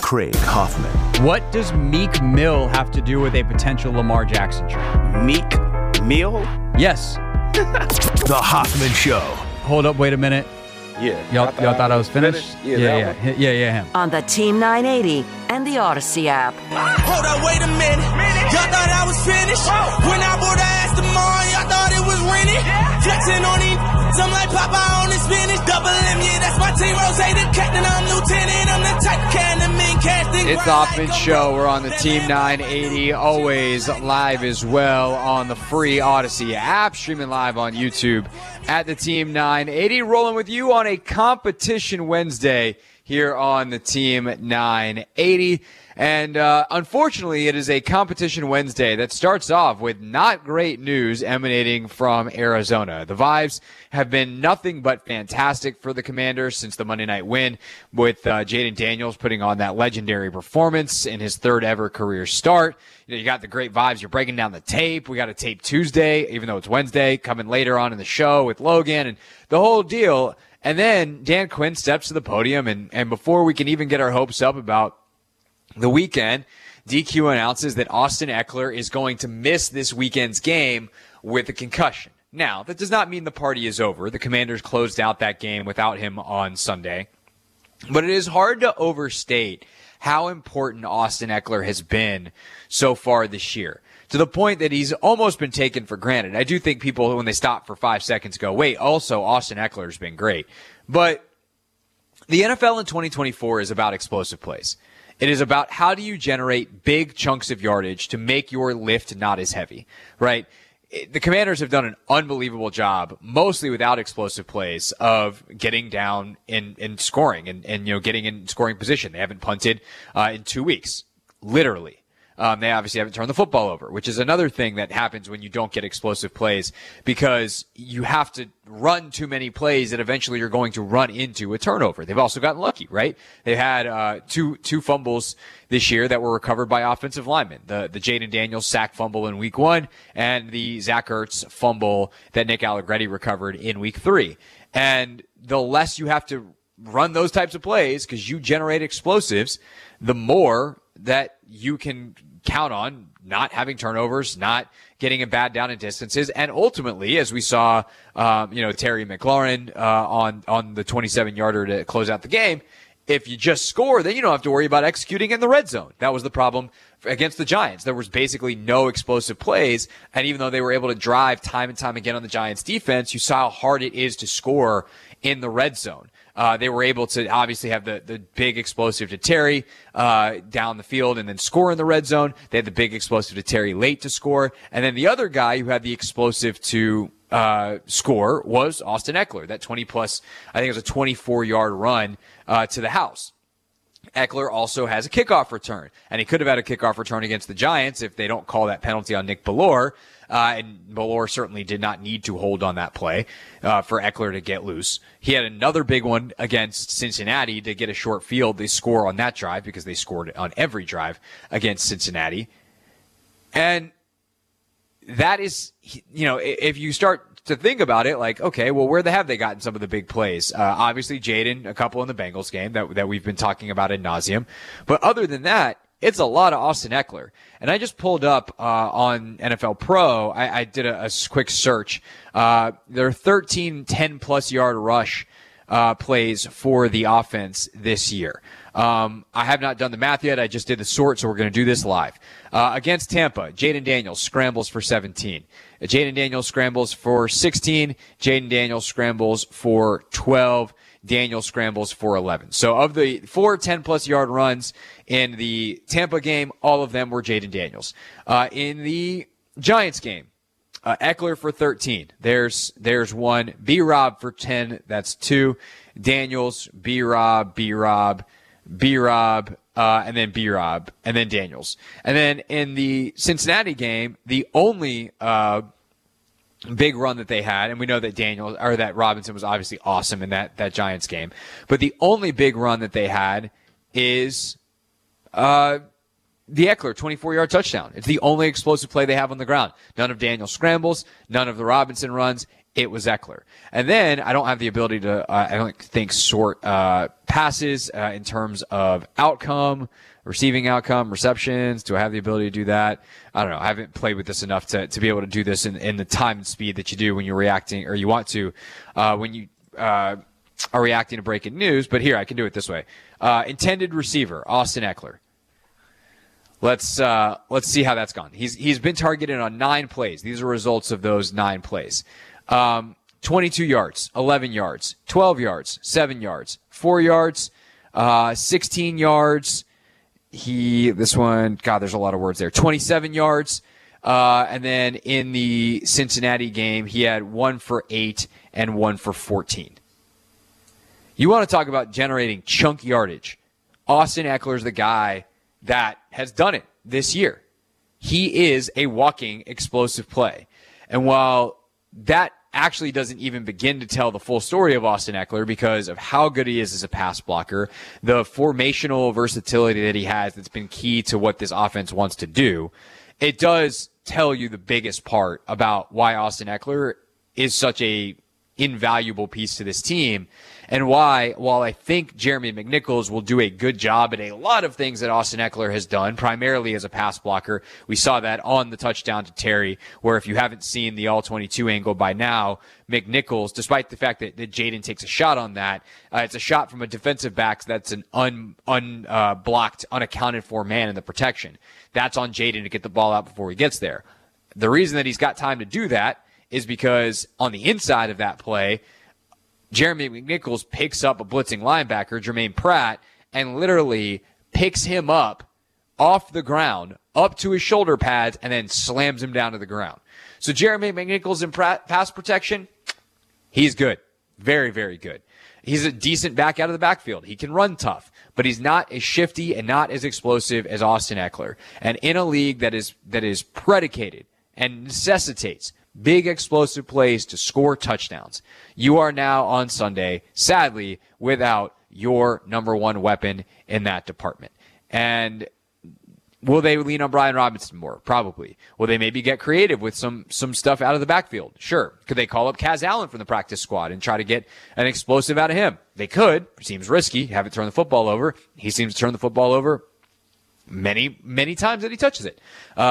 Craig Hoffman. What does Meek Mill have to do with a potential Lamar Jackson trade? Meek Mill? Yes. The Hoffman Show. Hold up, wait a minute. Yeah. Y'all thought I was finished? Yeah, him. On the Team 980 and the Odyssey app. Hold up, wait a minute. Y'all thought I was finished? When I bought the Aston Martin, y'all thought it was rented? Flexing on these, I'm like Popeye on the spinach. Double M, yeah, that's my team. Rose, the captain, I'm lieutenant. I'm the type can the mean casting. It's the Hoffman Show. We're on the Team 980, always live as well on the free Odyssey app, streaming live on YouTube at the Team 980. Rolling with you on a competition Wednesday here on the Team 980. And unfortunately, it is a competition Wednesday that starts off with not great news emanating from Arizona. The vibes have been nothing but fantastic for the Commanders since the Monday night win, with Jaden Daniels putting on that legendary performance in his third ever career start. You got the great vibes. You're breaking down the tape. We got a tape Tuesday, even though it's Wednesday, coming later on in the show with Logan and the whole deal. And then Dan Quinn steps to the podium, and before we can even get our hopes up about the weekend, DQ announces that Austin Ekeler is going to miss this weekend's game with a concussion. Now, that does not mean the party is over. The Commanders closed out that game without him on Sunday. But it is hard to overstate how important Austin Ekeler has been so far this year, to the point that he's almost been taken for granted. I do think people, when they stop for 5 seconds, go, wait, also Austin Ekeler's been great. But the NFL in 2024 is about explosive plays. It is about how do you generate big chunks of yardage to make your lift not as heavy, right? The Commanders have done an unbelievable job, mostly without explosive plays, of getting down in scoring and getting in scoring position. They haven't punted in 2 weeks, literally. They obviously haven't turned the football over, which is another thing that happens when you don't get explosive plays, because you have to run too many plays that eventually you're going to run into a turnover. They've also gotten lucky, right? They had two fumbles this year that were recovered by offensive linemen. The Jaden Daniels sack fumble in week 1 and the Zach Ertz fumble that Nick Allegretti recovered in week 3. And the less you have to run those types of plays, because you generate explosives, the more that you can count on not having turnovers, not getting in bad down and distances, and ultimately, as we saw, Terry McLaurin on the 27-yarder to close out the game, if you just score, then you don't have to worry about executing in the red zone. That was the problem against the Giants. There was basically no explosive plays, and even though they were able to drive time and time again on the Giants' defense, you saw how hard it is to score in the red zone. They were able to obviously have the big explosive to Terry down the field and then score in the red zone. They had the big explosive to Terry late to score. And then the other guy who had the explosive to score was Austin Ekeler, that 20-plus, I think it was a 24-yard run to the house. Ekeler also has a kickoff return, and he could have had a kickoff return against the Giants if they don't call that penalty on Nick Bellore. And Bellore certainly did not need to hold on that play for Ekeler to get loose. He had another big one against Cincinnati to get a short field. They score on that drive because they scored on every drive against Cincinnati. And that is, if you start to think about it, like, okay, well, where have they gotten some of the big plays? Obviously, Jaden, a couple in the Bengals game that we've been talking about ad nauseum. But other than that, it's a lot of Austin Ekeler. And I just pulled up on NFL Pro. I did a quick search. There are 13 10-plus yard rush plays for the offense this year. I have not done the math yet. I just did the sort, so we're going to do this live. Against Tampa, Jaden Daniels scrambles for 17. Jaden Daniels scrambles for 16. Jaden Daniels scrambles for 12. Daniel scrambles for 11. So of the 4 10-plus yard runs in the Tampa game, all of them were Jaden Daniels. In the Giants game, Ekeler for 13. There's one. B-Rob for 10. That's 2. Daniels, B-Rob, B-Rob, B-Rob, and then B-Rob, and then Daniels. And then in the Cincinnati game, the only big run that they had, and we know that that Robinson was obviously awesome in that Giants game, but the only big run that they had is the Ekeler 24-yard touchdown. It's the only explosive play they have on the ground. None of Daniel's scrambles, none of the Robinson runs. it was Eckler. And then I don't have the ability to, I don't think, sort passes in terms of outcome, receiving outcome, receptions. Do I have the ability to do that? I don't know. I haven't played with this enough to be able to do this in the time and speed that you do when you're reacting, or you want to when you are reacting to breaking news. But here, I can do it this way. Intended receiver, Austin Eckler. Let's see how that's gone. He's been targeted on 9 plays. These are results of those 9 plays. 22 yards, 11 yards, 12 yards, 7 yards, 4 yards, 16 yards. There's a lot of words there. 27 yards. And then in the Cincinnati game, he had 1 for 8 and 1 for 14. You want to talk about generating chunk yardage. Austin Eckler's the guy that has done it this year. He is a walking explosive play. And while that actually doesn't even begin to tell the full story of Austin Eckler because of how good he is as a pass blocker, the formational versatility that he has that's been key to what this offense wants to do, it does tell you the biggest part about why Austin Eckler is such a invaluable piece to this team, and why, while I think Jeremy McNichols will do a good job at a lot of things that Austin Eckler has done, primarily as a pass blocker. We saw that on the touchdown to Terry, where if you haven't seen the all-22 angle by now, McNichols, despite the fact that Jaden takes a shot on that, it's a shot from a defensive back that's an unblocked, unaccounted for man in the protection. That's on Jaden to get the ball out before he gets there. The reason that he's got time to do that is because on the inside of that play, Jeremy McNichols picks up a blitzing linebacker, Jermaine Pratt, and literally picks him up off the ground, up to his shoulder pads, and then slams him down to the ground. So Jeremy McNichols in pass protection, he's good. Very, very good. He's a decent back out of the backfield. He can run tough, but he's not as shifty and not as explosive as Austin Eckler. And in a league that is predicated and necessitates big explosive plays to score touchdowns, you are now on Sunday, sadly, without your number one weapon in that department. And will they lean on Brian Robinson more? Probably. Will they maybe get creative with some stuff out of the backfield? Sure. Could they call up Kaz Allen from the practice squad and try to get an explosive out of him? They could. Seems risky. Have it turn the football over. He seems to turn the football over many, many times that he touches it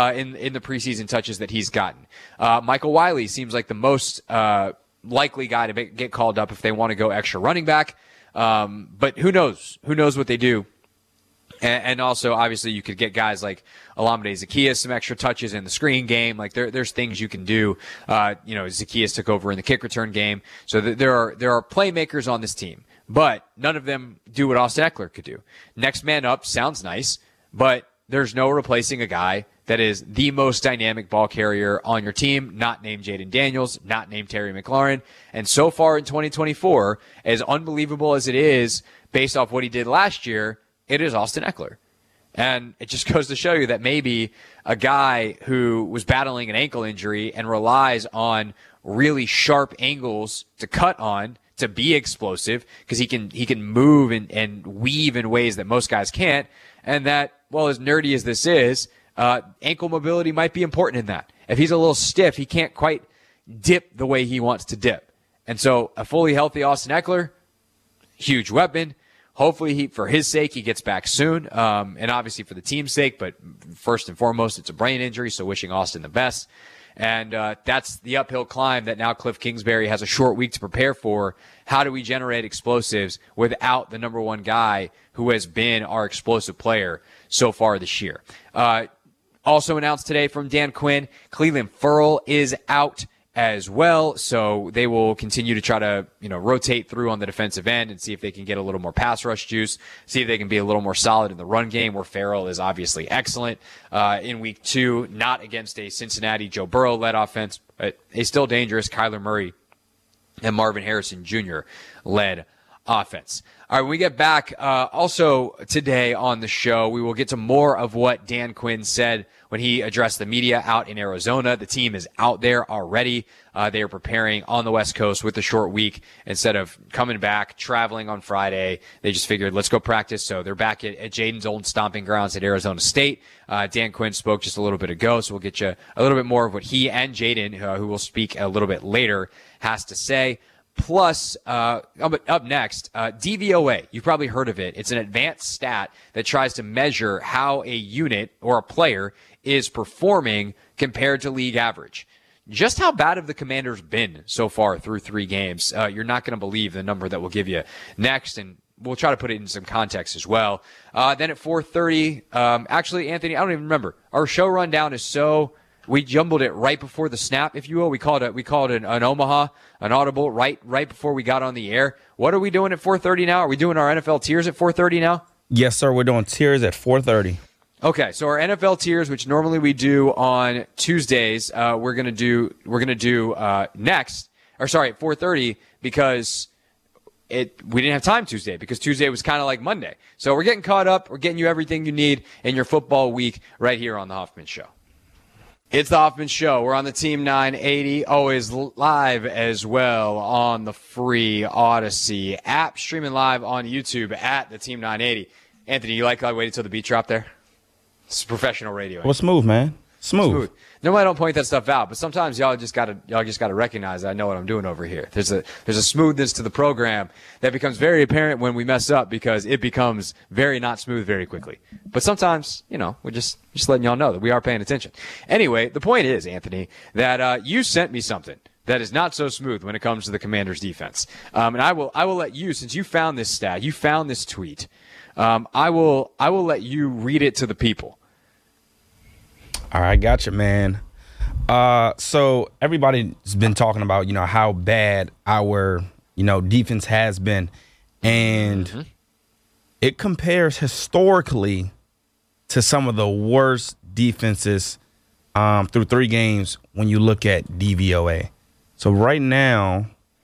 in the preseason touches that he's gotten. Michael Wiley seems like the most likely guy to get called up if they want to go extra running back. But who knows? Who knows what they do? And also, obviously, you could get guys like Olamide Zaccheaus some extra touches in the screen game. Like there's things you can do. Zaccheaus took over in the kick return game, so there are playmakers on this team, but none of them do what Austin Eckler could do. Next man up sounds nice, but there's no replacing a guy that is the most dynamic ball carrier on your team, not named Jaden Daniels, not named Terry McLaurin. And so far in 2024, as unbelievable as it is based off what he did last year, it is Austin Eckler. And it just goes to show you that maybe a guy who was battling an ankle injury and relies on really sharp angles to cut on to be explosive, because he can move and weave in ways that most guys can't, and that, well, as nerdy as this is, ankle mobility might be important in that. If he's a little stiff, he can't quite dip the way he wants to dip. And so a fully healthy Austin Eckler, huge weapon. Hopefully, for his sake, he gets back soon, and obviously for the team's sake. But first and foremost, it's a brain injury, so wishing Austin the best. And that's the uphill climb that now Cliff Kingsbury has a short week to prepare for. How do we generate explosives without the number one guy who has been our explosive player so far this year? Also announced today from Dan Quinn, Clelin Ferrell is out as well, so they will continue to try to rotate through on the defensive end and see if they can get a little more pass rush juice, see if they can be a little more solid in the run game, where Ferrell is obviously excellent in week 2, not against a Cincinnati Joe Burrow-led offense, but a still dangerous Kyler Murray and Marvin Harrison Jr. led offense. All right, when we get back, also today on the show, we will get to more of what Dan Quinn said when he addressed the media out in Arizona. The team is out there already. They are preparing on the West Coast with a short week. Instead of coming back, traveling on Friday, they just figured, let's go practice. So they're back at Jaden's old stomping grounds at Arizona State. Dan Quinn spoke just a little bit ago, so we'll get you a little bit more of what he and Jaden, who will speak a little bit later, has to say. Plus, up next, DVOA. You've probably heard of it. It's an advanced stat that tries to measure how a unit or a player is performing compared to league average. Just how bad have the Commanders been so far through 3 games? You're not going to believe the number that we'll give you next, and we'll try to put it in some context as well. Then at 4:30, actually, Anthony, I don't even remember. Our show rundown is so... We jumbled it right before the snap, if you will. We called it an Omaha, an audible right before we got on the air. What are we doing at 4:30 now? Are we doing our NFL tiers at 4:30 now? Yes, sir. We're doing tiers at 4:30. Okay, so our NFL tiers, which normally we do on Tuesdays, we're gonna do next, or sorry, at 4:30 because we didn't have time Tuesday because Tuesday was kind of like Monday. So we're getting caught up. We're getting you everything you need in your football week right here on the Hoffman Show. It's the Hoffman Show. We're on the Team 980, always live as well on the free Odyssey app, streaming live on YouTube at the Team 980. Anthony, you like I waited till the beat drop there? It's professional radio. Well, smooth, man. Smooth. Normally I don't point that stuff out, but sometimes y'all just gotta recognize that I know what I'm doing over here. There's a smoothness to the program that becomes very apparent when we mess up because it becomes very not smooth very quickly. But sometimes, we're just letting y'all know that we are paying attention. Anyway, the point is, Anthony, that you sent me something that is not so smooth when it comes to the Commanders' defense. And I will let you, since you found this stat, you found this tweet. I will let you read it to the people. All right, gotcha, man. So everybody's been talking about, how bad our, defense has been. And it compares historically to some of the worst defenses through 3 games when you look at DVOA. So right now,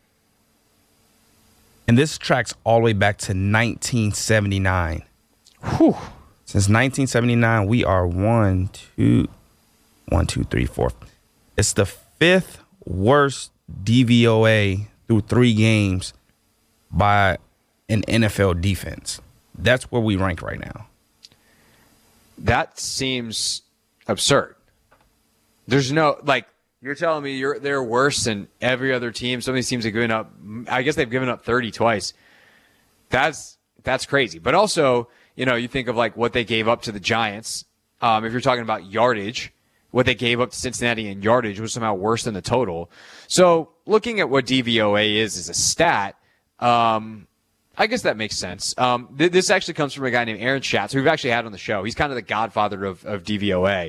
and this tracks all the way back to 1979. Whew. Since 1979, we are 1, 2, 3, 4. It's the 5th worst DVOA through 3 games by an NFL defense. That's where we rank right now. That seems absurd. There's no, you're telling me they're worse than every other team. Some of these teams have given up, I guess they've given up 30 twice. That's crazy. But also, you think of what they gave up to the Giants. If you're talking about yardage, what they gave up to Cincinnati in yardage was somehow worse than the total. So looking at what DVOA is as a stat, I guess that makes sense. This actually comes from a guy named Aaron Schatz, who we've actually had on the show. He's kind of the godfather of DVOA.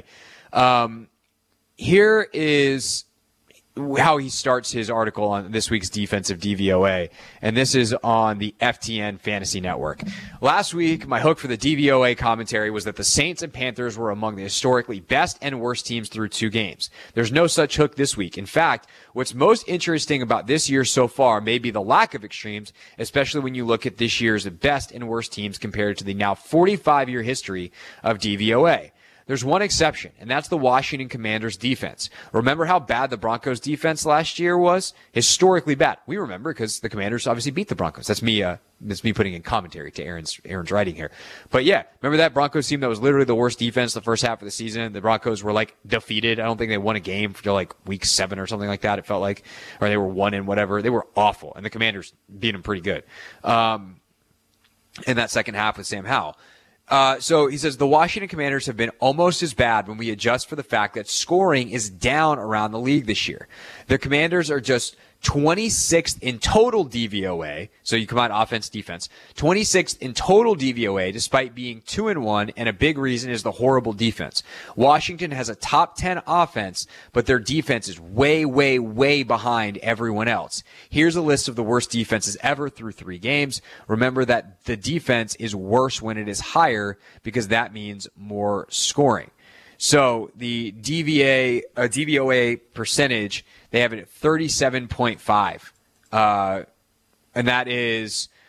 Here is how he starts his article on this week's defensive DVOA, and this is on the FTN Fantasy Network. Last week, my hook for the DVOA commentary was that the Saints and Panthers were among the historically best and worst teams through 2 games. There's no such hook this week. In fact, what's most interesting about this year so far may be the lack of extremes, especially when you look at this year's best and worst teams compared to the now 45-year history of DVOA. There's one exception, and that's the Washington Commanders defense. Remember how bad the Broncos defense last year was? Historically bad. We remember because the Commanders obviously beat the Broncos. That's me putting in commentary to Aaron's writing here. But yeah, remember that Broncos team that was literally the worst defense the first half of the season? The Broncos were defeated. I don't think they won a game for week 7 or something like that. It felt like, or they were 1 in whatever. They were awful, and the Commanders beat them pretty good. In that second half with Sam Howell. So he says the Washington Commanders have been almost as bad when we adjust for the fact that scoring is down around the league this year. The Commanders are just 26th in total DVOA. So you combine offense, defense, 26th in total DVOA despite being 2-1. And a big reason is the horrible defense. Washington has a top 10 offense, but their defense is way, way, way behind everyone else. Here's a list of the worst defenses ever through 3 games. Remember that the defense is worse when it is higher because that means more scoring. So the DVOA percentage, they have it at 37.5. And that is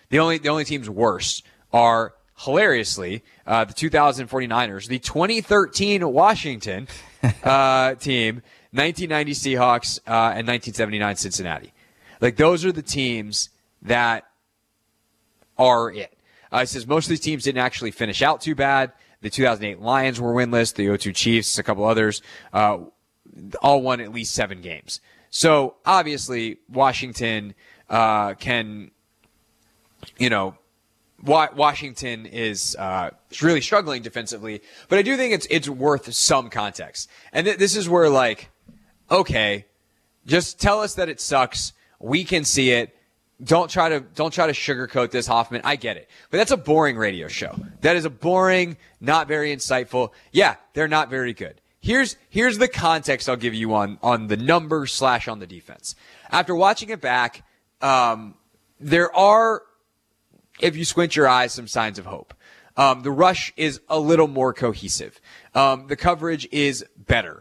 The only teams worse are, hilariously, the 2049ers, the 2013 Washington team, 1990 Seahawks, and 1979 Cincinnati. Like, those are the teams that are it. It says most of these teams didn't actually finish out too bad. The 2008 Lions were winless. The 2002 Chiefs, a couple others, all won at least 7 games. So, obviously, Washington can, Washington is really struggling defensively. But I do think it's worth some context. And this is where, like, okay, just tell us that it sucks. We can see it. Don't try to sugarcoat this, Hoffman. I get it. But that's a boring radio show. That is a boring, not very insightful. Yeah, they're not very good. Here's the context I'll give you on the numbers / on the defense. After watching it back, there are, if you squint your eyes, some signs of hope. The rush is a little more cohesive. The coverage is better.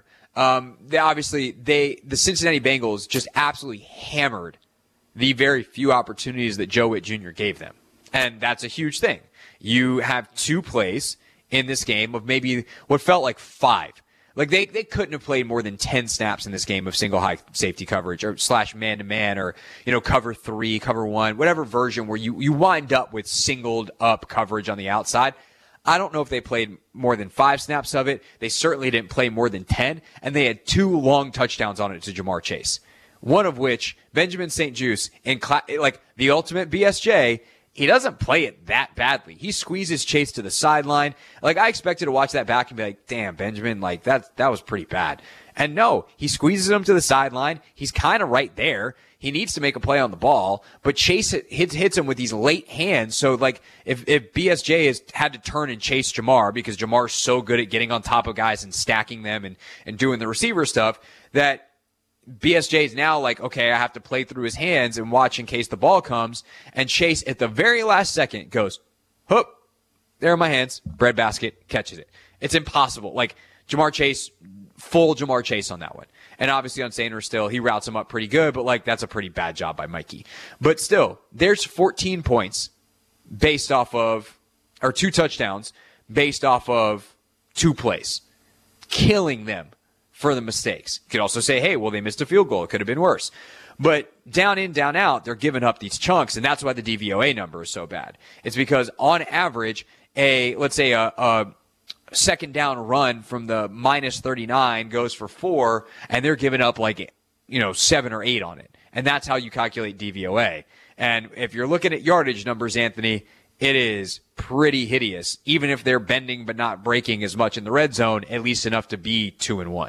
The Cincinnati Bengals just absolutely hammered the very few opportunities that Joe Witt Jr. gave them. And that's a huge thing. You have 2 plays in this game of maybe what felt like 5. Like, they couldn't have played more than 10 snaps in this game of single high safety coverage or / man-to-man or, cover 3, cover 1, whatever version where you wind up with singled up coverage on the outside. I don't know if they played more than 5 snaps of it. They certainly didn't play more than 10, and they had 2 long touchdowns on it to Ja'Marr Chase. One of which, Benjamin St-Juste, like the ultimate BSJ, he doesn't play it that badly. He squeezes Chase to the sideline. Like, I expected to watch that back and be like, damn, Benjamin, like, that was pretty bad. And no, he squeezes him to the sideline. He's kind of right there. He needs to make a play on the ball, but Chase hits him with these late hands. So, like, if BSJ has had to turn and chase Ja'Marr because Jamar's so good at getting on top of guys and stacking them and doing the receiver stuff, that BSJ is now like, okay, I have to play through his hands and watch in case the ball comes. And Chase, at the very last second, goes, hoop, there are my hands, breadbasket, catches it. It's impossible. Like, Ja'Marr Chase, full Ja'Marr Chase on that one. And obviously on Sanders still, he routes him up pretty good, but, like, that's a pretty bad job by Mikey. But still, there's 14 points based off of, or 2 touchdowns based off of 2 plays, killing them for the mistakes. You could also say, hey, well, they missed a field goal. It could have been worse. But down in, down out, they're giving up these chunks, and that's why the DVOA number is so bad. It's because on average, let's say a second down run from the minus 39 goes for 4, and they're giving up 7 or 8 on it. And that's how you calculate DVOA. And if you're looking at yardage numbers, Anthony, it is pretty hideous. Even if they're bending but not breaking as much in the red zone, at least enough to be 2-1.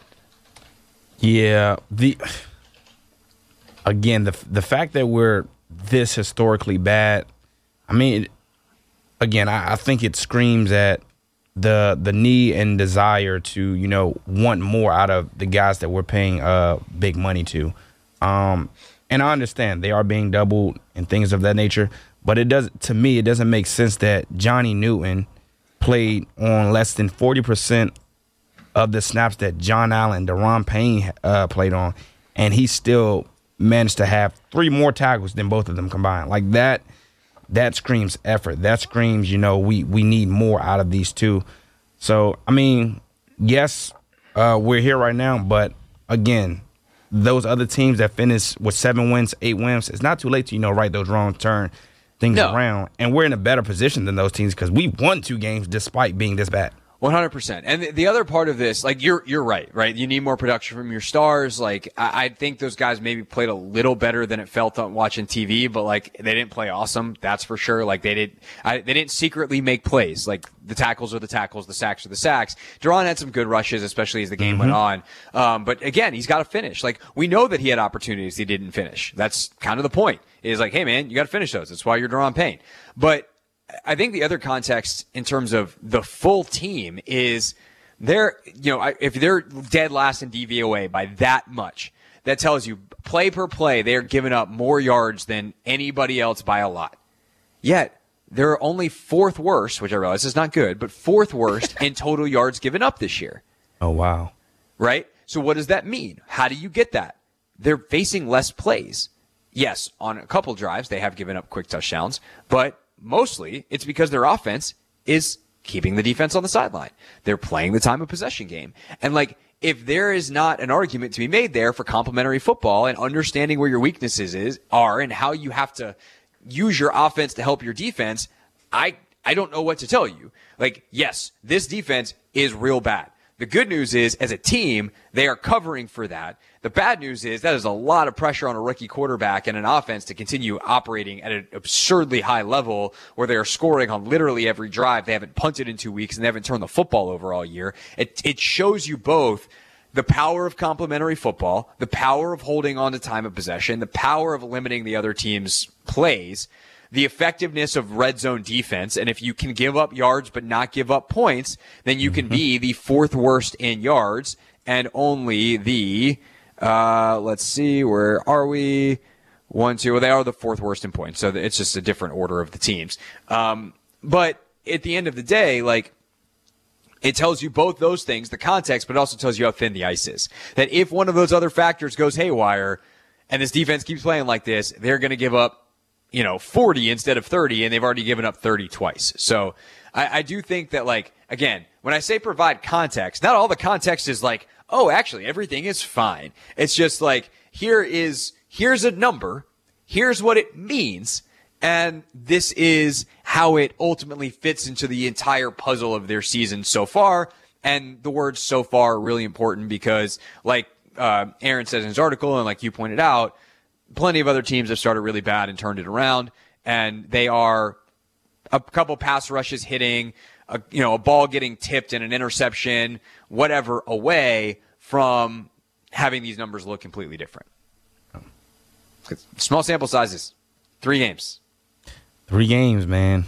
Yeah, the fact that we're this historically bad, I mean, again, I think it screams at the need and desire to, want more out of the guys that we're paying big money to. And I understand they are being doubled and things of that nature, but it doesn't make sense that Johnny Newton played on less than 40% of the snaps that John Allen, Daron Payne played on, and he still managed to have 3 more tackles than both of them combined. Like, that screams effort. That screams, we need more out of these 2. So, I mean, yes, we're here right now, but again, those other teams that finish with 7 wins, 8 wins, it's not too late to, right those wrong turn things around. And we're in a better position than those teams because we won 2 games despite being this bad. 100%. And the other part of this, like, you're right? You need more production from your stars. Like, I think those guys maybe played a little better than it felt on watching TV, but, like, they didn't play awesome. That's for sure. Like, they didn't secretly make plays. Like, the tackles are the tackles, the sacks are the sacks. Duron had some good rushes, especially as the game went on. But again, he's got to finish. Like, we know that he had opportunities he didn't finish. That's kind of the point. Is like, hey man, you got to finish those. That's why you're Daron Payne. But I think the other context in terms of the full team is if they're dead last in DVOA by that much, that tells you play per play, they're giving up more yards than anybody else by a lot. Yet, they're only 4th worst, which I realize is not good, but 4th worst in total yards given up this year. Oh, wow. Right? So what does that mean? How do you get that? They're facing less plays. yes, on a couple drives, they have given up quick touchdowns, but mostly it's because their offense is keeping the defense on the sideline. They're playing the time of possession game. And like, if there is not an argument to be made there for complementary football and understanding where your weaknesses are and how you have to use your offense to help your defense, I don't know what to tell you. Like, yes, this defense is real bad. The good news is, as a team, they are covering for that. The bad news is that is a lot of pressure on a rookie quarterback and an offense to continue operating at an absurdly high level where they are scoring on literally every drive. They haven't punted in 2 weeks and they haven't turned the football over all year. It shows you both the power of complementary football, the power of holding on to time of possession, the power of limiting the other team's plays, the effectiveness of red zone defense. And if you can give up yards but not give up points, then you can be the 4th worst in yards and only the, let's see, where are we? 1, 2. Well, they are the 4th worst in points. So it's just a different order of the teams. But at the end of the day, like, it tells you both those things, the context, but it also tells you how thin the ice is. That if one of those other factors goes haywire and this defense keeps playing like this, they're going to give up 40 instead of 30, and they've already given up 30 twice. So I do think that, like, again, when I say provide context, not all the context is like, oh, actually, everything is fine. It's just like, here's a number, here's what it means, and this is how it ultimately fits into the entire puzzle of their season so far. And the word so far are really important because, like Aaron says in his article, and like you pointed out, plenty of other teams have started really bad and turned it around, and they are a couple pass rushes hitting, a ball getting tipped and an interception, whatever, away from having these numbers look completely different. Small sample sizes, 3 games. 3 games, man.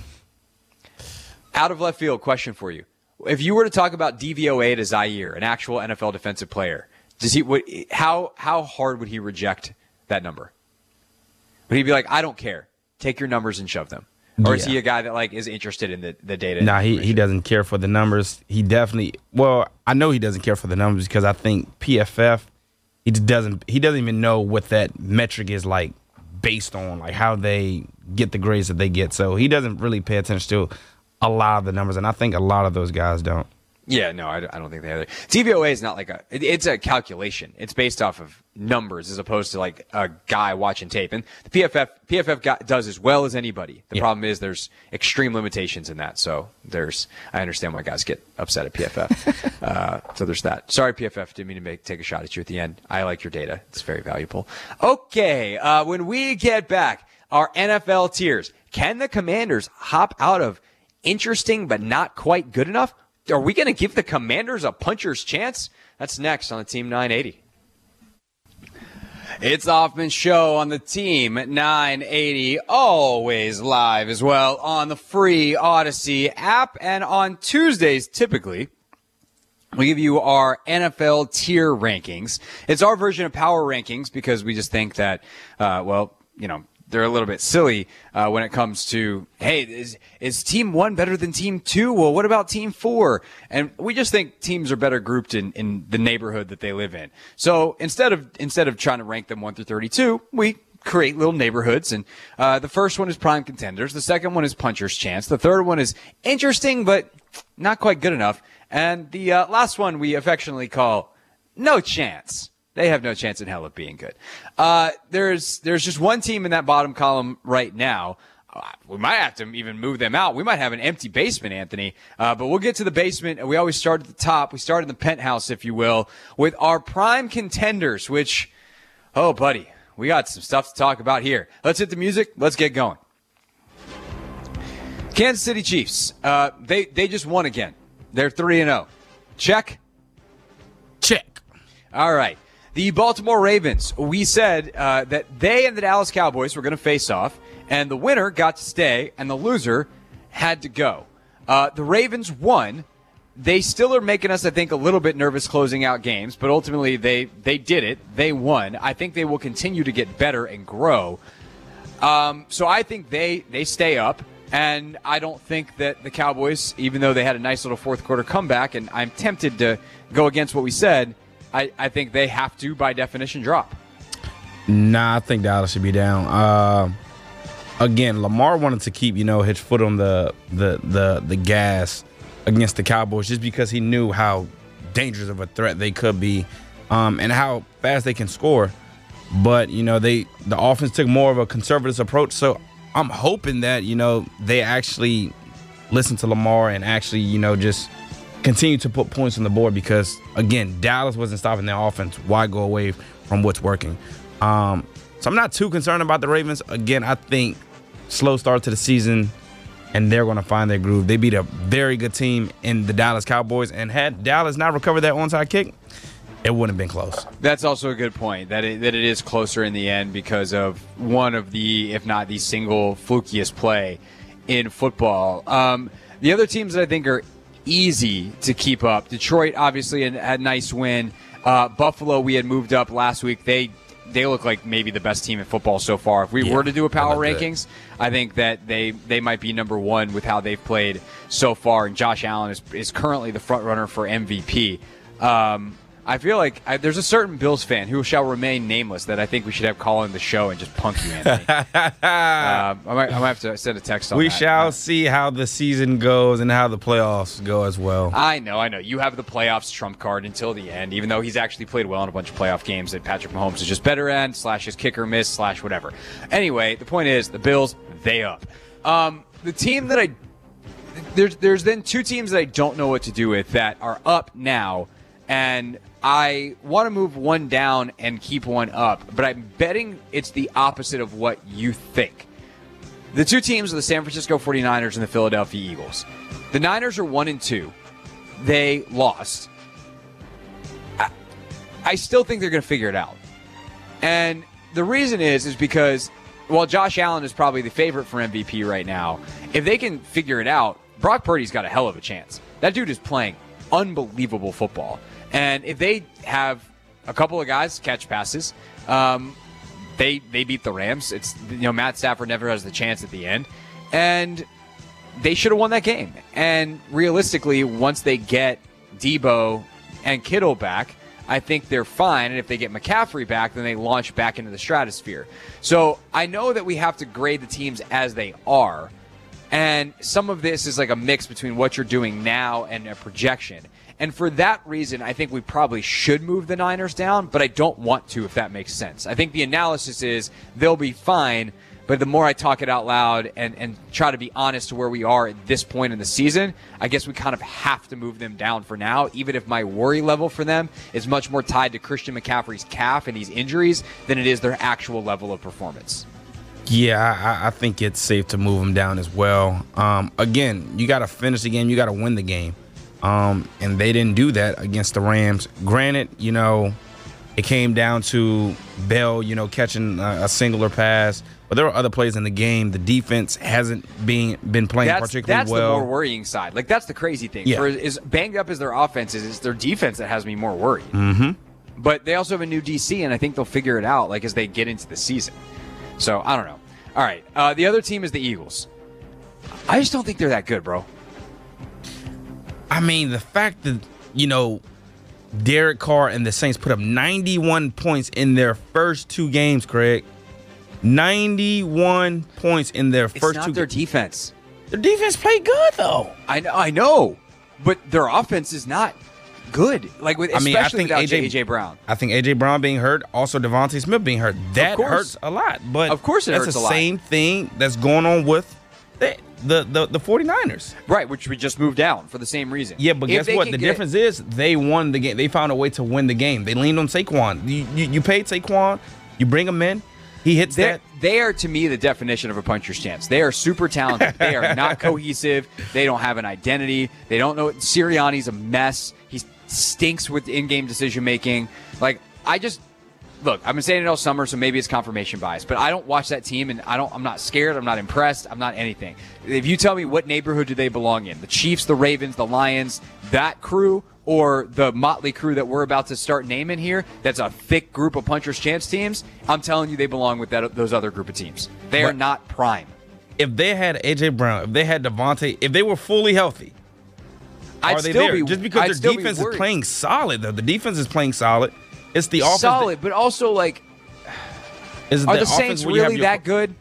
Out of left field, question for you. If you were to talk about DVOA to Zaire, an actual NFL defensive player, how hard would he reject that number? Would he be like, I don't care, take your numbers and shove them? Or is he a guy that like is interested in the data? Nah, he doesn't care for the numbers. He definitely, I know he doesn't care for the numbers because I think PFF, he doesn't even know what that metric is like based on, like how they get the grades that they get. So he doesn't really pay attention to a lot of the numbers, and I think a lot of those guys don't. Yeah, no, I don't think they have. DVOA is not like it's a calculation. It's based off of numbers as opposed to like a guy watching tape. And the PFF does as well as anybody. The problem is there's extreme limitations in that. So I understand why guys get upset at PFF. So there's that. Sorry, PFF, didn't mean to take a shot at you at the end. I like your data. It's very valuable. Okay, when we get back, our NFL tiers. Can the Commanders hop out of interesting but not quite good enough? Are we going to give the Commanders a puncher's chance? That's next on the Team 980. It's the Hoffman Show on the Team 980, always live as well on the free Odyssey app. And on Tuesdays, typically, we give you our NFL tier rankings. It's our version of power rankings because we just think that, they're a little bit silly when it comes to, hey, is Team 1 better than Team 2? Well, what about Team 4? And we just think teams are better grouped in the neighborhood that they live in. So instead of trying to rank them 1 through 32, we create little neighborhoods. And the first one is prime contenders. The second one is puncher's chance. The third one is interesting but not quite good enough. And the last one we affectionately call no chance. They have no chance in hell of being good. There's just one team in that bottom column right now. We might have to even move them out. We might have an empty basement, Anthony. But we'll get to the basement. We always start at the top. We start in the penthouse, if you will, with our prime contenders, which, oh, buddy, we got some stuff to talk about here. Let's hit the music. Let's get going. Kansas City Chiefs. They just won again. They're 3-0. Check? Check. All right. The Baltimore Ravens, we said that they and the Dallas Cowboys were going to face off, and the winner got to stay, and the loser had to go. The Ravens won. They still are making us, I think, a little bit nervous closing out games, but ultimately they did it. They won. I think they will continue to get better and grow. So I think they stay up, and I don't think that the Cowboys, even though they had a nice little fourth quarter comeback, and I'm tempted to go against what we said, I think they have to, by definition, drop. Nah, I think Dallas should be down. Again, Lamar wanted to keep, his foot on the gas against the Cowboys just because he knew how dangerous of a threat they could be, and how fast they can score. But, the offense took more of a conservative approach. So I'm hoping that, they actually listen to Lamar and actually, just continue to put points on the board because, again, Dallas wasn't stopping their offense. Why go away from what's working? So I'm not too concerned about the Ravens. Again, I think slow start to the season, and they're going to find their groove. They beat a very good team in the Dallas Cowboys, and had Dallas not recovered that onside kick, it wouldn't have been close. That's also a good point, that it is closer in the end because of one of the, if not the single flukiest play in football. The other teams that I think are easy to keep up, Detroit obviously had a nice win. Buffalo, we had moved up last week. They look like maybe the best team in football so far. If we were to do a power rankings, I think that they might be number one with how they've played so far. And Josh Allen is currently the front runner for MVP. I feel like there's a certain Bills fan who shall remain nameless that I think we should have call in the show and just punk you, Anthony. I might have to send a text on that. We shall see how the season goes and how the playoffs go as well. I know. You have the playoffs trump card until the end, even though he's actually played well in a bunch of playoff games that Patrick Mahomes is just better at, / his kicker miss, / whatever. Anyway, the point is, the Bills, they up. The team that there's then two teams that I don't know what to do with that are up now, and I want to move one down and keep one up, but I'm betting it's the opposite of what you think. The two teams are the San Francisco 49ers and the Philadelphia Eagles. The Niners are 1-2. They lost. I still think they're going to figure it out. And the reason is because, while Josh Allen is probably the favorite for MVP right now, if they can figure it out, Brock Purdy's got a hell of a chance. That dude is playing unbelievable football. And if they have a couple of guys catch passes, they beat the Rams. It's Matt Stafford never has the chance at the end, and they should have won that game. And realistically, once they get Debo and Kittle back, I think they're fine. And if they get McCaffrey back, then they launch back into the stratosphere. So I know that we have to grade the teams as they are, and some of this is like a mix between what you're doing now and a projection. And for that reason, I think we probably should move the Niners down, but I don't want to, if that makes sense. I think the analysis is they'll be fine, but the more I talk it out loud and try to be honest to where we are at this point in the season, I guess we kind of have to move them down for now, even if my worry level for them is much more tied to Christian McCaffrey's calf and these injuries than it is their actual level of performance. Yeah, I think it's safe to move them down as well. Again, you got to finish the game. You got to win the game. And they didn't do that against the Rams. Granted, it came down to Bell, catching a singular pass. But there were other plays in the game. The defense hasn't been playing particularly well. That's the more worrying side. Like, that's the crazy thing. Yeah. As banged up as their offense is, it's their defense that has me more worried. Mm-hmm. But they also have a new DC, and I think they'll figure it out as they get into the season. So, I don't know. All right. The other team is the Eagles. I just don't think they're that good, bro. I mean, the fact that, Derek Carr and the Saints put up 91 points in their first two games, Craig. 91 points in their first two games. It's not their defense. Their defense played good, though. I know. But their offense is not good. Especially without A.J. Brown. I think A.J. Brown being hurt, also Devontae Smith being hurt. That hurts a lot. But of course it hurts a lot. That's the same thing that's going on with the 49ers. Right, which we just moved down for the same reason. Yeah, but guess what? The difference is they won the game. They found a way to win the game. They leaned on Saquon. You paid Saquon. You bring him in. He hits that. They are, to me, the definition of a puncher's chance. They are super talented. They are not cohesive. They don't have an identity. They don't know. Sirianni's a mess. He stinks with in-game decision-making. Look, I've been saying it all summer, so maybe it's confirmation bias, but I don't watch that team, and I'm not scared. I'm not impressed. I'm not anything. If you tell me what neighborhood do they belong in, the Chiefs, the Ravens, the Lions, that crew, or the motley crew that we're about to start naming here, that's a thick group of puncher's chance teams, I'm telling you they belong with those other group of teams. They are not prime. If they had A.J. Brown, if they had Devontae, if they were fully healthy, are they there? Just because their defense is playing solid, though. The defense is playing solid. It's the offense. Solid, but also, Are the Saints really that good?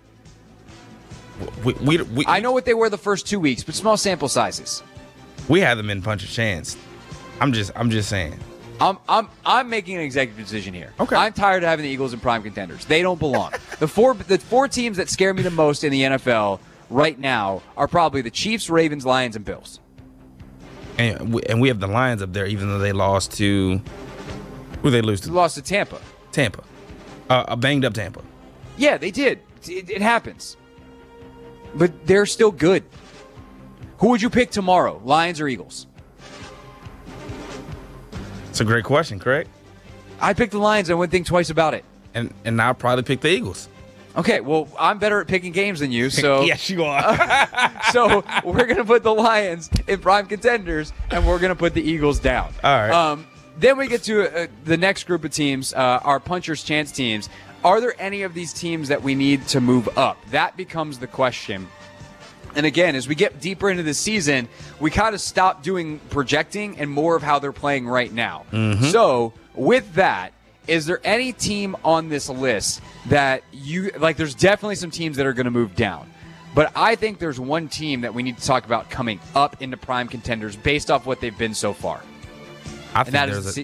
I know what they were the first 2 weeks, but small sample sizes. We have them in punch a chance. I'm just saying. I'm making an executive decision here. Okay. I'm tired of having the Eagles in prime contenders. They don't belong. The four teams that scare me the most in the NFL right now are probably the Chiefs, Ravens, Lions, and Bills. And we have the Lions up there, even though they lost to who they lose to? They lost to Tampa. Tampa. A banged up Tampa. Yeah, they did. It happens. But they're still good. Who would you pick tomorrow, Lions or Eagles? It's a great question, correct? I picked the Lions. I wouldn't think twice about it. And I'll probably pick the Eagles. Okay, well, I'm better at picking games than you, so yes, you are. so we're gonna put the Lions in prime contenders, and we're gonna put the Eagles down. All right. Then we get to the next group of teams, our puncher's chance teams. Are there any of these teams that we need to move up? That becomes the question. And again, as we get deeper into the season, we kind of stop doing projecting and more of how they're playing right now. Mm-hmm. So with that, is there any team on this list that you like? There's definitely some teams that are going to move down. But I think there's one team that we need to talk about coming up into prime contenders based off what they've been so far. I think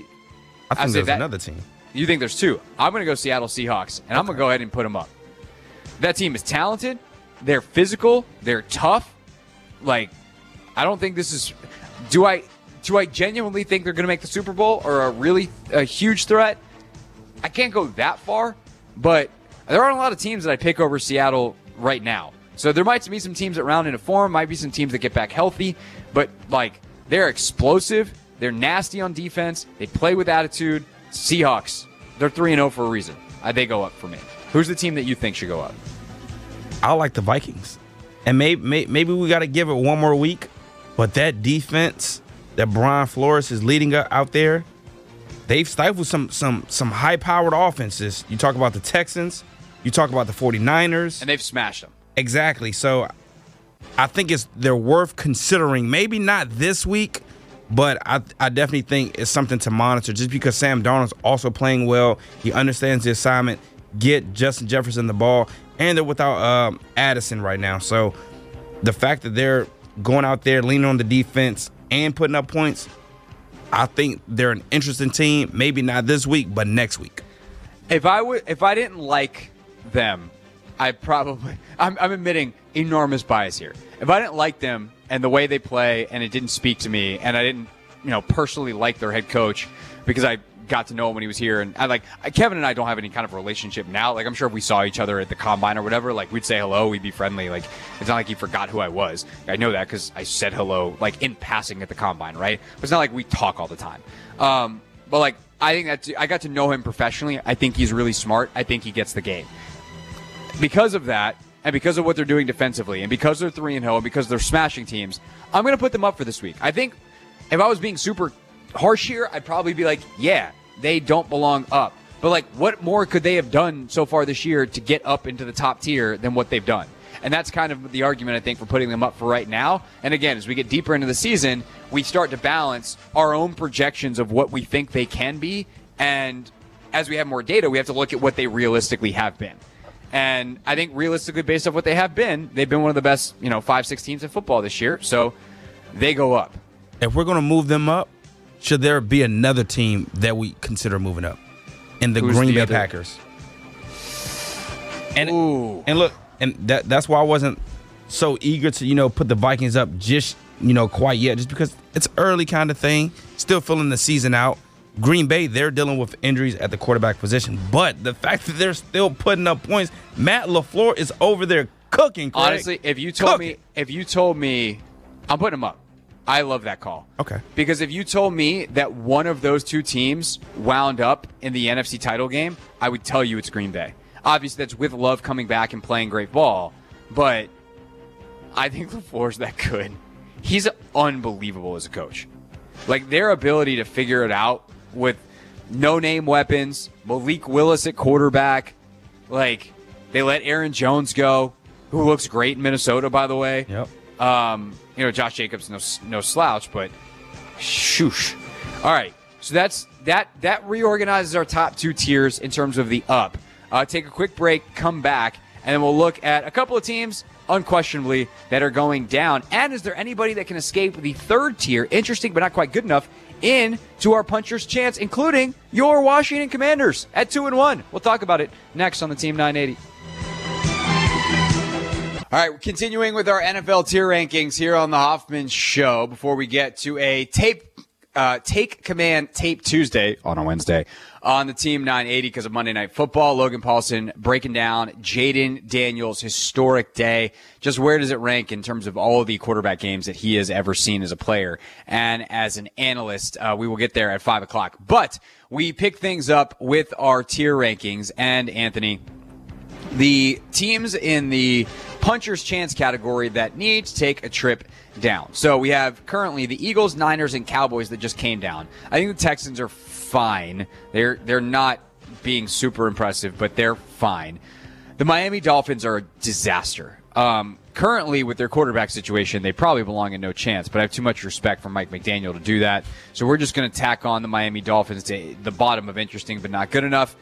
there's another team. You think there's two? I'm going to go Seattle Seahawks, and I'm going to go ahead and put them up. That team is talented. They're physical. They're tough. Like, I don't think this is. Do I genuinely think they're going to make the Super Bowl or a huge threat? I can't go that far, but there aren't a lot of teams that I pick over Seattle right now. So there might be some teams that round into form, might be some teams that get back healthy, but like they're explosive, they're nasty on defense, they play with attitude. Seahawks, they're 3-0 for a reason. They go up for me. Who's the team that you think should go up? I like the Vikings, and maybe we got to give it one more week. But that defense that Brian Flores is leading out there, they've stifled some high-powered offenses. You talk about the Texans, you talk about the 49ers. And they've smashed them. Exactly. So I think they're worth considering. Maybe not this week, but I definitely think it's something to monitor just because Sam Darnold's also playing well. He understands the assignment. Get Justin Jefferson the ball. And they're without Addison right now. So the fact that they're going out there, leaning on the defense and putting up points, I think they're an interesting team. Maybe not this week, but next week. If I didn't like them, I'm admitting enormous bias here. If I didn't like them and the way they play and it didn't speak to me and I didn't, personally like their head coach because I got to know him when he was here and Kevin and I don't have any kind of relationship now. Like I'm sure if we saw each other at the combine or whatever, like we'd say hello, we'd be friendly. Like it's not like he forgot who I was. I know that because I said hello like in passing at the combine, right? But it's not like we talk all the time. But like I think that I got to know him professionally. I think he's really smart. I think he gets the game. Because of that, and because of what they're doing defensively, and because they're 3-0, and because they're smashing teams, I'm going to put them up for this week. I think if I was being super harsh here, I'd probably be like, yeah, they don't belong up. But, like, what more could they have done so far this year to get up into the top tier than what they've done? And that's kind of the argument, I think, for putting them up for right now. And, again, as we get deeper into the season, we start to balance our own projections of what we think they can be. And as we have more data, we have to look at what they realistically have been. And I think realistically, based off what they have been, they've been one of the best, 5-6 teams in football this year. So they go up. If we're going to move them up, should there be another team that we consider moving up? In the Green Bay Packers. And look, and that's why I wasn't so eager to, put the Vikings up just, quite yet, just because it's early kind of thing. Still filling the season out. Green Bay, they're dealing with injuries at the quarterback position. But the fact that they're still putting up points, Matt LaFleur is over there cooking, Craig. Honestly, if you told me, I'm putting them up. I love that call. Okay. Because if you told me that one of those two teams wound up in the NFC title game, I would tell you it's Green Bay. Obviously, that's with Love coming back and playing great ball. But I think LaFleur's that good. He's unbelievable as a coach. Like, their ability to figure it out with no-name weapons, Malik Willis at quarterback. Like, they let Aaron Jones go, who looks great in Minnesota, by the way. Yep. Josh Jacobs, no slouch, but shoosh. All right, so that reorganizes our top two tiers in terms of the up. take a quick break, come back, and then we'll look at a couple of teams, unquestionably, that are going down. And is there anybody that can escape the third tier, interesting but not quite good enough, into our puncher's chance, including your Washington Commanders at 2-1. We'll talk about it next on the Team 980. All right, we're continuing with our NFL tier rankings here on the Hoffman Show before we get to a Take Command Tape Tuesday on a Wednesday on the Team 980 because of Monday Night Football. Logan Paulson breaking down Jaden Daniels' historic day. Just where does it rank in terms of all of the quarterback games that he has ever seen as a player and as an analyst? We will get there at 5 o'clock. But we pick things up with our tier rankings. And, Anthony, the teams in the puncher's chance category that need to take a trip down. So we have currently the Eagles, Niners, and Cowboys that just came down. I think the Texans are fine. They're not being super impressive, but they're fine. The Miami Dolphins are a disaster. Currently, with their quarterback situation, they probably belong in no chance, but I have too much respect for Mike McDaniel to do that. So we're just going to tack on the Miami Dolphins to the bottom of interesting but not good enough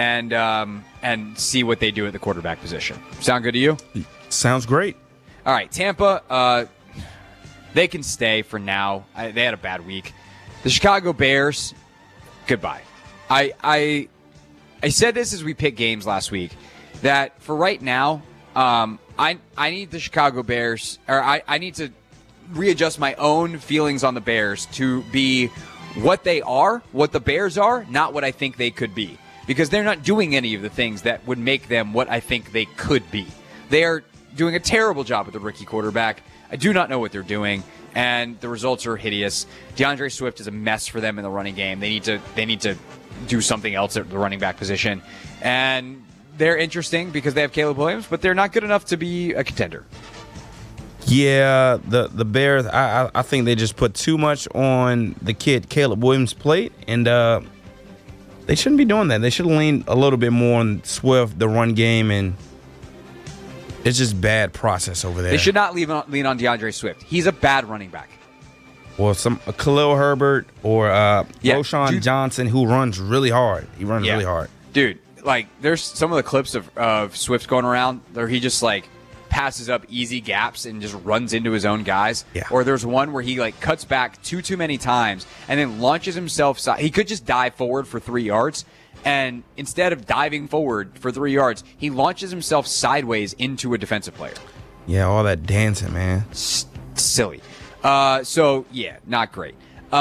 and see what they do at the quarterback position. Sound good to you? Sounds great. All right, Tampa, they can stay for now. They had a bad week. The Chicago Bears, goodbye. I said this as we picked games last week, that for right now, I need the Chicago Bears, or I need to readjust my own feelings on the Bears to be what they are, what the Bears are, not what I think they could be. Because they're not doing any of the things that would make them what I think they could be. They are doing a terrible job with the rookie quarterback. I do not know what they're doing, and the results are hideous. DeAndre Swift is a mess for them in the running game. They need to do something else at the running back position. And they're interesting because they have Caleb Williams, but they're not good enough to be a contender. Yeah, the Bears, I think they just put too much on the kid Caleb Williams' plate, and they shouldn't be doing that. They should have leaned a little bit more on Swift, the run game, and it's just bad process over there. They should not lean on DeAndre Swift. He's a bad running back. Or Khalil Herbert or Roshan Johnson, who runs really hard. He runs really hard. Dude, like, there's some of the clips of Swift going around where he just, like, passes up easy gaps and just runs into his own guys. Yeah. Or there's one where he, like, cuts back too many times and then launches himself. He could just dive forward for 3 yards. And instead of diving forward for 3 yards, he launches himself sideways into a defensive player. Yeah, all that dancing, man. Silly. So, yeah, not great.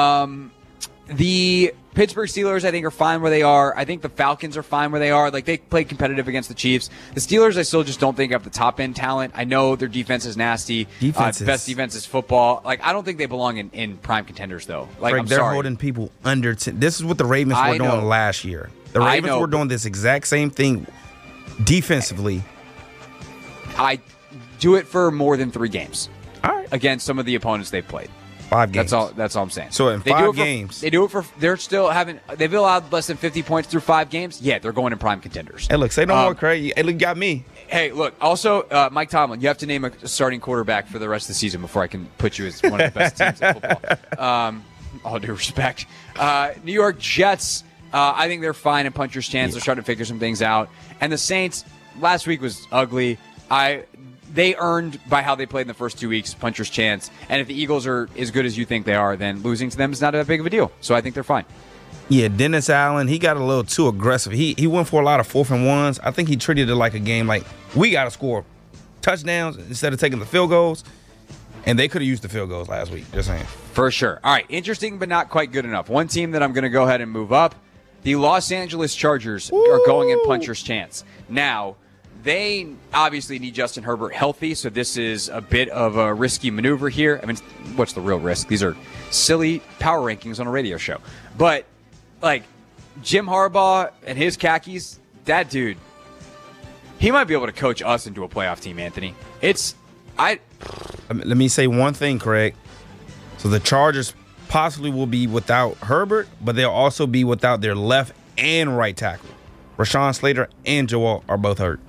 The Pittsburgh Steelers, I think, are fine where they are. I think the Falcons are fine where they are. Like, they played competitive against the Chiefs. The Steelers, I still just don't think have the top-end talent. I know their defense is nasty. Best defense is football. Like, I don't think they belong in prime contenders, though. Like, Frank, they're holding people under 10. This is what the Ravens were doing last year. The Ravens were doing this exact same thing defensively. I do it for more than 3 games. All right. Against some of the opponents they've played. 5 games. That's all I'm saying. So in 5 games. They've allowed less than 50 points through 5 games. Yeah, they're going in prime contenders. Hey, look, say no more, Craig. Hey, look, got me. Hey, look, also, Mike Tomlin, you have to name a starting quarterback for the rest of the season before I can put you as one of the best teams in football. All due respect. New York Jets, I think they're fine in puncher's chance. They're starting to figure some things out. And the Saints, last week was ugly. They earned, by how they played in the first 2 weeks, puncher's chance. And if the Eagles are as good as you think they are, then losing to them is not that big of a deal. So I think they're fine. Yeah, Dennis Allen, he got a little too aggressive. He went for a lot of 4th and 1s. I think he treated it like a game like, we got to score touchdowns instead of taking the field goals. And they could have used the field goals last week, just saying. For sure. All right, interesting but not quite good enough. One team that I'm going to go ahead and move up, the Los Angeles Chargers are going in puncher's chance. Now, they obviously need Justin Herbert healthy, so this is a bit of a risky maneuver here. I mean, what's the real risk? These are silly power rankings on a radio show. But, like, Jim Harbaugh and his khakis, that dude, he might be able to coach us into a playoff team, Anthony. Let me say one thing, Craig. So the Chargers possibly will be without Herbert, but they'll also be without their left and right tackle. Rashawn Slater and Joel are both hurt.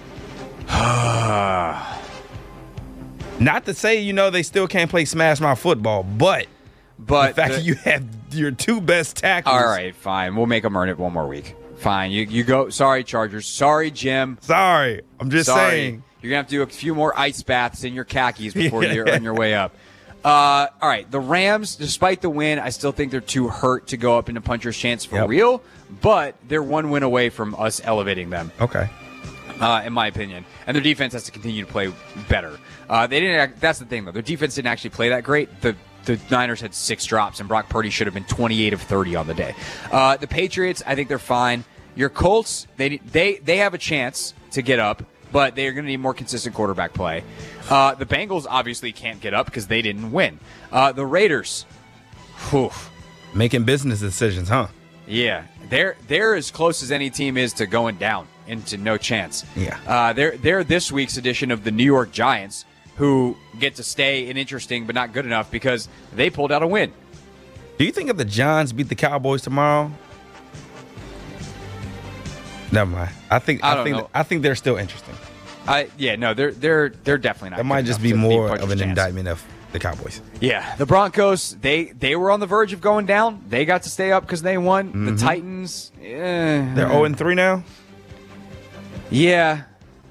Not to say, they still can't play smash mouth football, but the fact that you have your 2 best tackles. All right, fine. We'll make them earn it one more week. Fine. You go. Sorry, Chargers. Sorry, Jim. Sorry. I'm just Sorry. saying. You're going to have to do a few more ice baths in your khakis before you're on your way up. All right. The Rams, despite the win, I still think they're too hurt to go up into puncher's chance for real, but they're one win away from us elevating them. Okay. In my opinion. And their defense has to continue to play better. They didn't. That's the thing, though. Their defense didn't actually play that great. The Niners had 6 drops, and Brock Purdy should have been 28 of 30 on the day. The Patriots, I think they're fine. Your Colts, they have a chance to get up, but they're going to need more consistent quarterback play. The Bengals obviously can't get up because they didn't win. The Raiders, making business decisions, huh? Yeah, they're as close as any team is to going down into no chance. Yeah. They're this week's edition of the New York Giants, who get to stay in interesting but not good enough because they pulled out a win. Do you think if the Giants beat the Cowboys tomorrow? Never mind. I think they're still interesting. They're definitely not. That might just be more of an indictment of the Cowboys. Yeah, the Broncos, they were on the verge of going down. They got to stay up because they won. Mm-hmm. The Titans, they're 0-3 now. Yeah.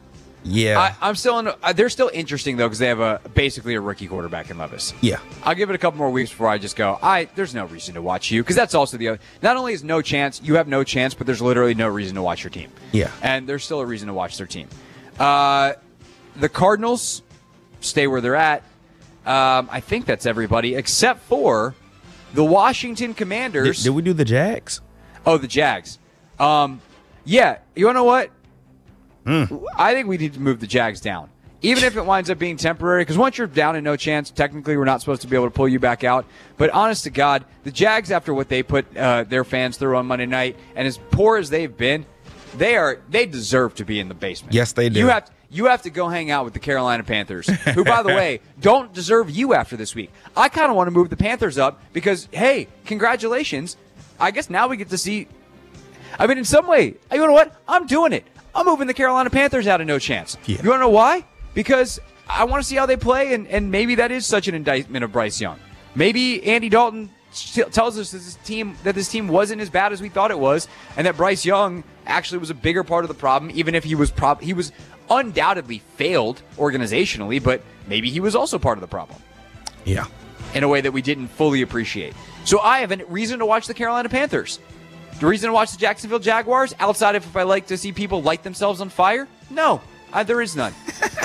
I'm still they're still interesting though because they have basically a rookie quarterback in Levis. Yeah. I'll give it a couple more weeks before I just go. There's no reason to watch you because that's also the other. Not only is no chance, you have no chance, but there's literally no reason to watch your team. Yeah. And there's still a reason to watch their team. The Cardinals stay where they're at. I think that's everybody except for the Washington Commanders. Did we do the Jags? Oh, the Jags. Yeah. You want to know what? I think we need to move the Jags down, even if it winds up being temporary, because once you're down and no chance, technically we're not supposed to be able to pull you back out. But honest to God, the Jags, after what they put their fans through on Monday night, and as poor as they've been, they deserve to be in the basement. Yes, they do. You have to go hang out with the Carolina Panthers, who, by the way, don't deserve you after this week. I kind of want to move the Panthers up because, hey, congratulations. I guess now we get to see. I mean, in some way, you know what? I'm doing it. I'm moving the Carolina Panthers out of no chance. Yeah. You want to know why? Because I want to see how they play, and maybe that is such an indictment of Bryce Young. Maybe Andy Dalton tells us that this team wasn't as bad as we thought it was, and that Bryce Young actually was a bigger part of the problem, even if he was undoubtedly failed organizationally, but maybe he was also part of the problem. Yeah. In a way that we didn't fully appreciate. So I have a reason to watch the Carolina Panthers. The reason to watch the Jacksonville Jaguars, outside of if I like to see people light themselves on fire? No, there is none.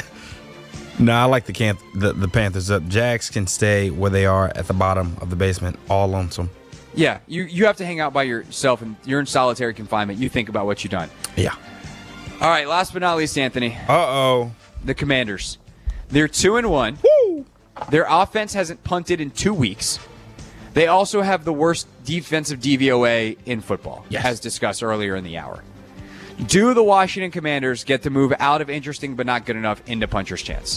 No, I like the Panthers. The Jags can stay where they are at the bottom of the basement, all lonesome. Yeah, you have to hang out by yourself, and you're in solitary confinement. You think about what you've done. Yeah. All right, last but not least, Anthony. Uh-oh. The Commanders. They're 2-1. Woo! Their offense hasn't punted in 2 weeks. They also have the worst defensive DVOA in football, as discussed earlier in the hour. Do the Washington Commanders get to move out of interesting but not good enough into puncher's chance?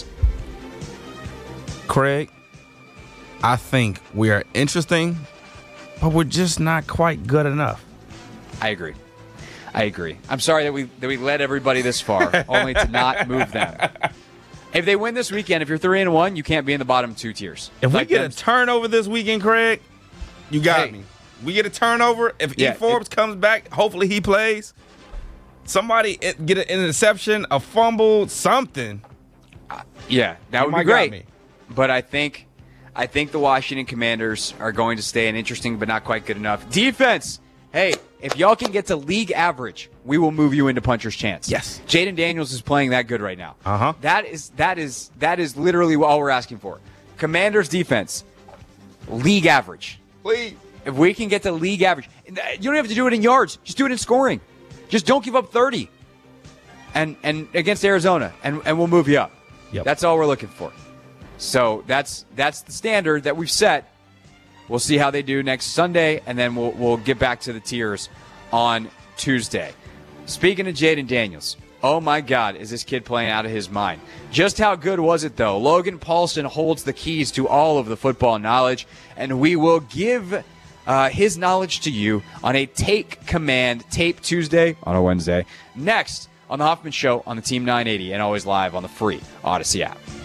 Craig, I think we are interesting, but we're just not quite good enough. I agree. I'm sorry that we led everybody this far, only to not move them. If they win this weekend, if you're 3-1, you can't be in the bottom 2 tiers. If we get a turnover this weekend, Craig, you got me. We get a turnover. If E. Forbes comes back, hopefully he plays. Somebody get an interception, a fumble, something. That would be great. But I think the Washington Commanders are going to stay an interesting but not quite good enough defense. Hey, if y'all can get to league average, we will move you into puncher's chance. Yes. Jaden Daniels is playing that good right now. Uh-huh. That is literally all we're asking for. Commanders defense, league average. Please. If we can get to league average, you don't have to do it in yards. Just do it in scoring. Just don't give up 30. And against Arizona, and we'll move you up. Yep. That's all we're looking for. So that's the standard that we've set. We'll see how they do next Sunday, and then we'll get back to the tiers on Tuesday. Speaking of Jaden Daniels, oh my God, is this kid playing out of his mind? Just how good was it, though? Logan Paulson holds the keys to all of the football knowledge, and we will give his knowledge to you on a Take Command Tape Tuesday on a Wednesday. Next on The Hoffman Show on the Team 980, and always live on the free Odyssey app.